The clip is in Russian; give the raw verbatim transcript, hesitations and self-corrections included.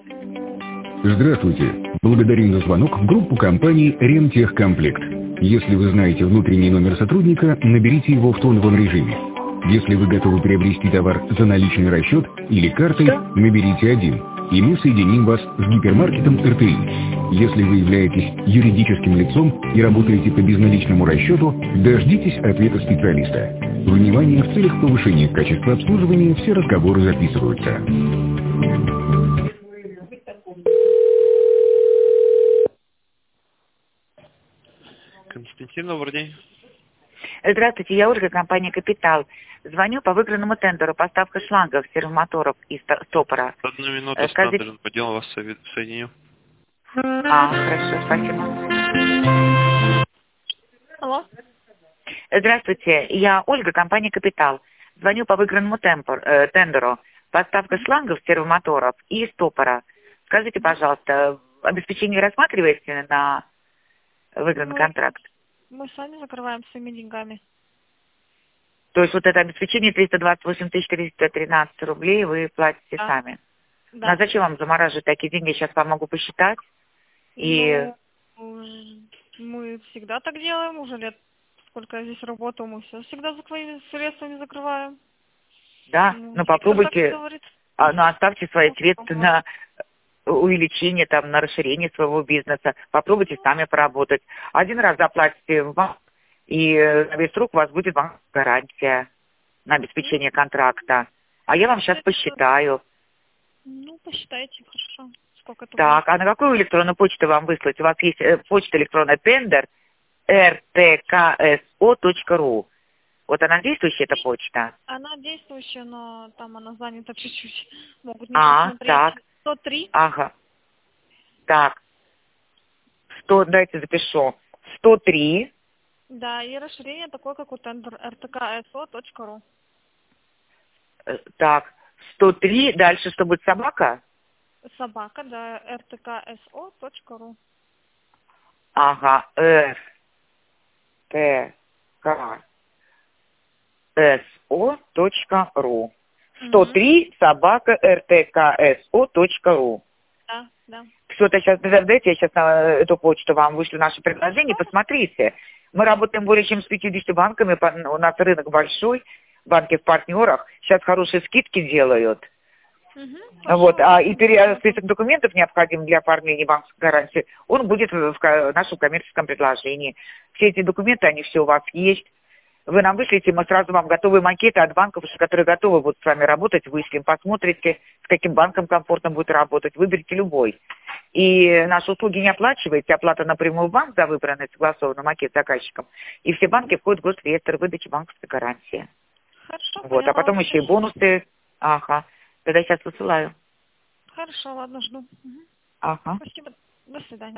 Здравствуйте. Благодарим за звонок в группу компании «Ремтехкомплект». Если вы знаете внутренний номер сотрудника, наберите его в тоновом режиме. Если вы готовы приобрести товар за наличный расчет или картой, наберите один, и мы соединим вас с гипермаркетом эр тэ и. Если вы являетесь юридическим лицом и работаете по безналичному расчету, дождитесь ответа специалиста. Внимание, в целях повышения качества обслуживания все разговоры записываются. Константин, добрый день. Здравствуйте, я Ольга, компания «Капитал». Звоню по выигранному тендеру поставка шлангов, сервомоторов и стопора. Одну минуту, Э, скажите- Стандерн, по делу вас сове- соединю. А, хорошо, спасибо. Алло. Здравствуйте, я Ольга, компания «Капитал». Звоню по выигранному темпор, э, тендеру. Поставка шлангов, сервомоторов и стопора. Скажите, пожалуйста, обеспечение рассматриваете на выигранный Мы- контракт? Мы сами закрываем своими деньгами. То есть вот это обеспечение триста двадцать восемь тысяч триста тринадцать рублей вы платите Да. сами. Ну, Да. а зачем вам замораживать такие деньги? Я сейчас вам могу посчитать. И Ну, мы всегда так делаем, уже лет сколько я здесь работаю, мы все всегда за своими средствами закрываем. да, Ну, ну никто так попробуйте, не говорит. а, ну оставьте свои Ну, средства на увеличение, там, на расширение своего бизнеса. Попробуйте сами поработать. Один раз заплатите в банк, и э, на весь срок у вас будет банковская гарантия на обеспечение контракта. А я вам сейчас посчитаю. Ну, посчитайте, хорошо. Сколько это Так, а на какую электронную почту вам выслать? У вас есть э, почта электронная тендер эр тэ ка эс о точка ру. Вот она действующая, эта почта? будет? Она действующая, но там она занята чуть-чуть. Могут не А, посмотреть. так. сто три. Ага. Так. Сто, дайте запишу. сто три. Да, и расширение такое, как у тендер эр тэ ка эс о точка ру. э, Так. сто три. Дальше что будет, собака? Собака, да, эр тэ ка эс о точка ру. Ага. Р. Т. К. С. О. Точка ру. сто три собака эр тэ ка эс о точка ру. Да, да. Что-то сейчас, дайте, я сейчас на эту почту вам вышлю наше предложение, посмотрите. Мы работаем более чем с пятьюдесятью банками, по- у нас рынок большой, банки в партнерах, сейчас хорошие скидки делают. Угу, Вот, а и пере- список документов необходим для оформления банковской гарантии, он будет в ко- нашем коммерческом предложении. Все эти документы, они все у вас есть. Вы нам вышлите, мы сразу вам готовые макеты от банков, которые готовы будут с вами работать, вышлем, посмотрите, с каким банком комфортно будет работать, выберите любой. И наши услуги не оплачиваете, оплата напрямую в банк за выбранный согласованный макет заказчиком. И все банки входят в госреестр выдачи банковской гарантии. Хорошо, Вот, а поняла потом вас. еще и бонусы. Ага. Тогда сейчас высылаю. Хорошо, ладно, жду. Угу. Ага. Спасибо. До свидания.